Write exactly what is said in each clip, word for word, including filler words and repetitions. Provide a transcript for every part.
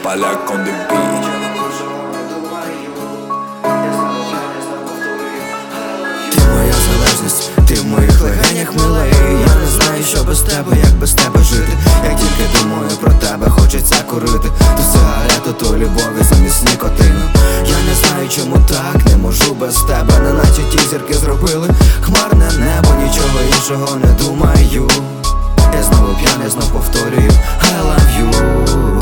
Поляк on the beat. Ти моя залежність, ти в моїх легенях, милий. Я не знаю, що без тебе, як без тебе жити. Як тільки думаю про тебе, хочеться курити. То сигарету, то любові замість нікотину. Я не знаю, чому так, не можу без тебе. Неначе ті зірки зробили хмарне небо, нічого іншого не думаю. Я знову п'яний, знов повторюю I love you.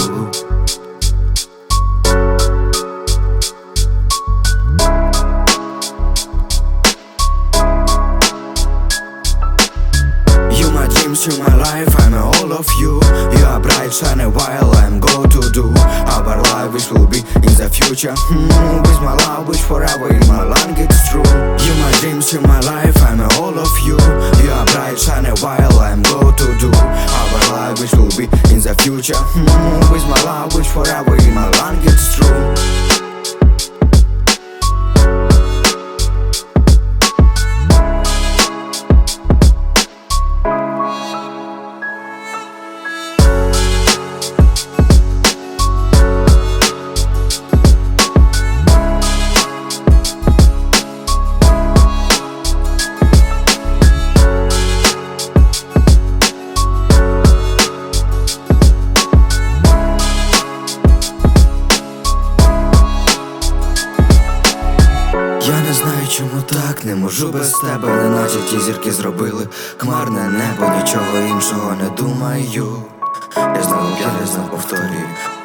To my life, I'm all of you. You are bright, shiny while I'm go to do our life, which will be in the future. hmm, With my love, which forever in my lung, it's true. You my dreams, you my life, I'm all of you. You are bright, shiny while I'm go to do our life, which will be in the future. hmm, With my love, which forever in my lung, it's true. Я не знаю, чому так, не можу без тебе. Неначе ті зірки зробили хмарне небо, нічого іншого не думаю. Я знову п'яний, знов повторюю